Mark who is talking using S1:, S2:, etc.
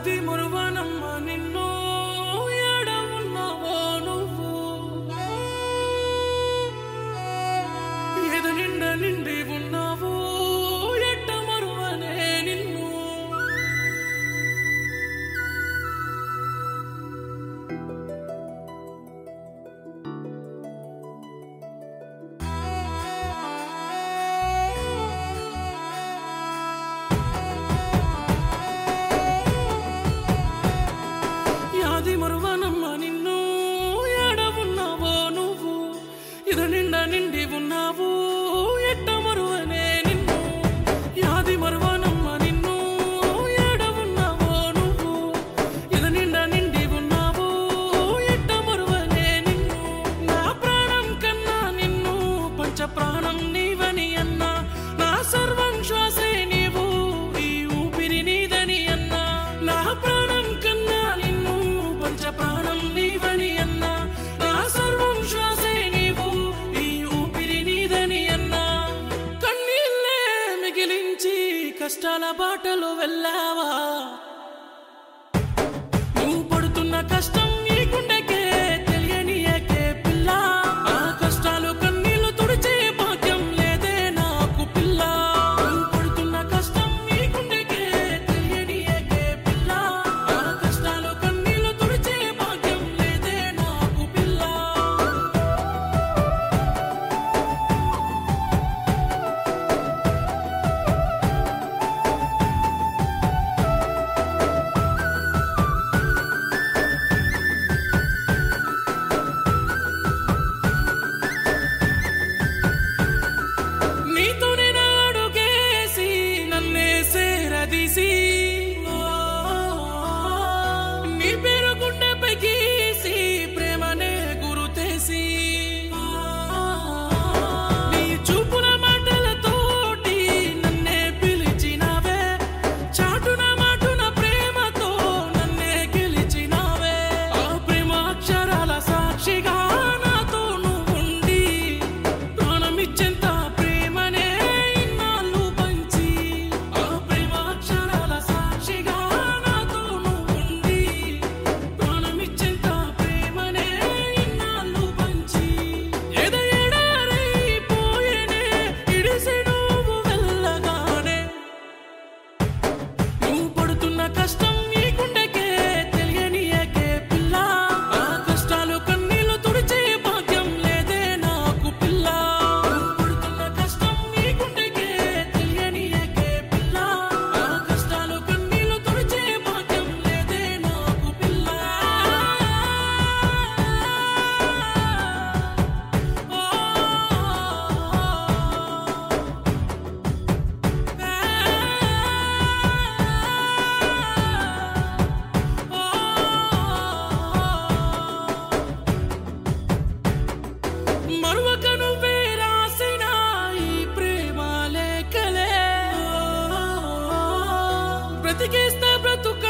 S1: యాది మురువనమ్మ నిన్ను ఎడ ఉన్నావో నువ్వు ఎద నిండా నిండి ఉన్నావు ఎట్ట మరువనే నిన్ను మరువనమ్మ నిన్ను ఎడ ఉన్నావో నువ్వు ఇద నిండా నిండి ఉన్నావు ఎట్ట మరువనే నిన్ను యాది మరువనమ్మ నిన్ను ఎడ ఉన్నావో నువ్వు ఇద నిండా నిండి ఉన్నావు ఎట్ట మరువనే నిన్ను నా ప్రాణం కన్నా నిన్ను పంచ ప్రాణం నీవని అన్నా నా సర్వం శ్వాసే నీవు ఈ ఊపిరి నీదని అన్నా నా ప్రాణం కన్నా నిన్ను ప్రాణం నీవని అన్నా నా సర్వం శ్వాసే నీవు ఈ ఊపిరి నీదని అన్నా కన్నీళ్ళే మిగిలించి కష్టాల బాటలో వెళ్ళావా నువ్వు పడుతున్న కష్టం నీ గుండెకే తెలియని ఏకే పిల్ల ఆ కష్టాలు కన్నీళ్లు తుడిచే భాగ్యం లేదే నాకు పిల్ల నువ్వు పడుతున్న కష్టం నీ గుండెకే తెలియని ఏకే పిల్ల ఆ కష్టాలు కన్నీళ్లు తుడిచే భాగ్యం లేదే నాకు పిల్ల నీతోనే నాడుగేసి నన్నే సేరదీసి నీ పేరు గుండెపై గీసి ప్రేమనే గురుతేసి నీ చూపుల మాటలతోటి నన్నే పిలిచినావే చాటున మాటున ప్రేమతో నన్నే గెలిచినావే ఆ ప్రేమ అక్షరాల సాక్షిగా నాతో నువ్వుండి ప్రాణమిచ్చేంత ప్రేమనే ఇన్నాళ్ళు పంచి ఆ ప్రేమ అక్షరాల సాక్షిగా నాతో నువ్వుండి ప్రాణమిచ్చేంత ప్రేమనే ఇన్నాళ్ళు పంచి ఎడారైపోయేనే ఇడిసి నువ్వు వెళ్ళగానే నువ్వు పడుతున్న కష్టం నీ గుండెకే తెలియని ఏకే పిల్ల ఆ కష్టాలు కన్నీళ్లు తుడిచే భాగ్యం లేదే నాకు పిల్ల నువ్వు పడుతున్న కష్టం నీ గుండెకే తెలియని ఏకే పిల్ల ఆ కష్టాలు కన్నీళ్లు తుడిచే భాగ్యం లేదే నాకు పిల్ల మరువక నువ్వే రాసిన ఈ ప్రేమ లేఖలే బ్రతికేస్తే బ్రతుక